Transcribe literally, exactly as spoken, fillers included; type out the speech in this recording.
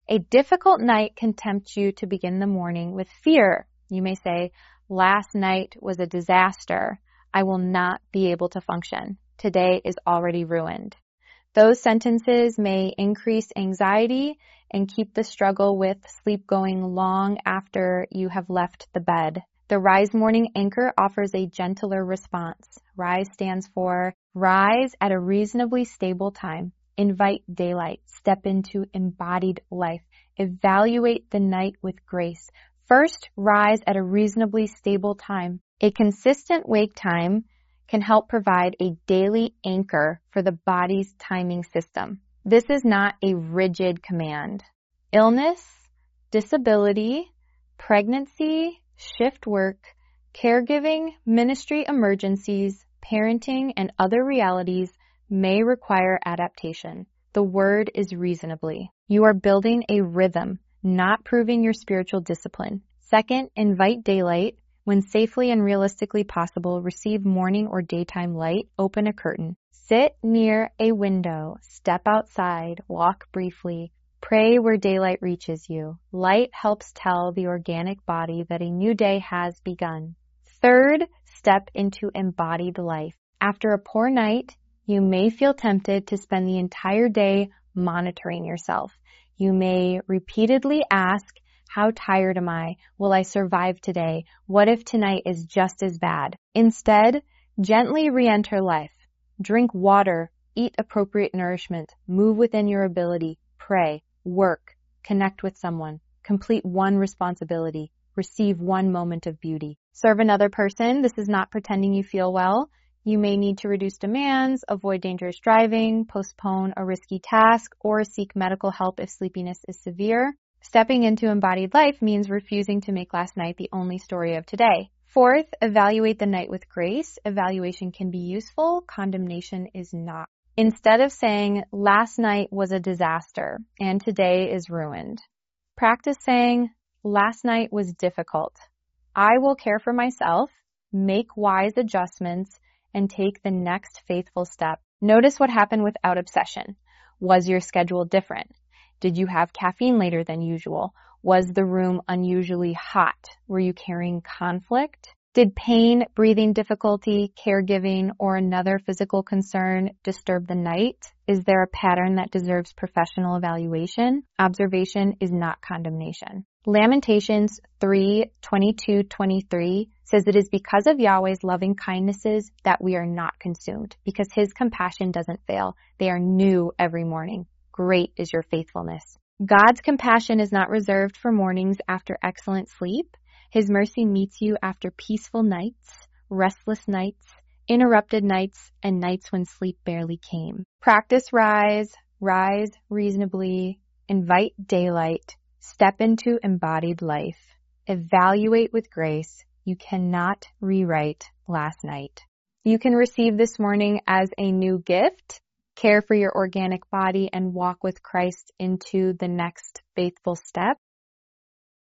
A difficult night can tempt you to begin the morning with fear. You may say, last night was a disaster. I will not be able to function. Today is already ruined. Those sentences may increase anxiety and keep the struggle with sleep going long after you have left the bed. The Rise Morning Anchor offers a gentler response. Rise stands for rise at a reasonably stable time. Invite daylight. Step into embodied life. Evaluate the night with grace. First, rise at a reasonably stable time. A consistent wake time can help provide a daily anchor for the body's timing system. This is not a rigid command. Illness, disability, pregnancy, shift work, caregiving, ministry emergencies, parenting, and other realities may require adaptation. The word is reasonably. You are building a rhythm, not proving your spiritual discipline. Second, invite daylight. When safely and realistically possible, receive morning or daytime light. Open a curtain. Sit near a window. Step outside. Walk briefly. Pray where daylight reaches you. Light helps tell the organic body that a new day has begun. Third, step into embodied life. After a poor night, you may feel tempted to spend the entire day monitoring yourself. You may repeatedly ask, how tired am I? Will I survive today? What if tonight is just as bad? Instead, gently re-enter life. Drink water, eat appropriate nourishment, move within your ability, pray, work, connect with someone, complete one responsibility, receive one moment of beauty. Serve another person. This is not pretending you feel well. You may need to reduce demands, avoid dangerous driving, postpone a risky task, or seek medical help if sleepiness is severe. Stepping into embodied life means refusing to make last night the only story of today. Fourth, evaluate the night with grace. Evaluation can be useful. Condemnation is not. Instead of saying, last night was a disaster and today is ruined, practice saying, last night was difficult. I will care for myself, make wise adjustments, and take the next faithful step. Notice what happened without obsession. Was your schedule different? Did you have caffeine later than usual? Was the room unusually hot? Were you carrying conflict? Did pain, breathing difficulty, caregiving, or another physical concern disturb the night? Is there a pattern that deserves professional evaluation? Observation is not condemnation. Lamentations three twenty-two to twenty-three says it is because of Yahweh's loving kindnesses that we are not consumed, because his compassion doesn't fail. They are new every morning. Great is your faithfulness. God's compassion is not reserved for mornings after excellent sleep. His mercy meets you after peaceful nights, restless nights, interrupted nights, and nights when sleep barely came. Practice rise, rise reasonably, invite daylight, step into embodied life, evaluate with grace. You cannot rewrite last night. You can receive this morning as a new gift. Care for your organic body and walk with Christ into the next faithful step.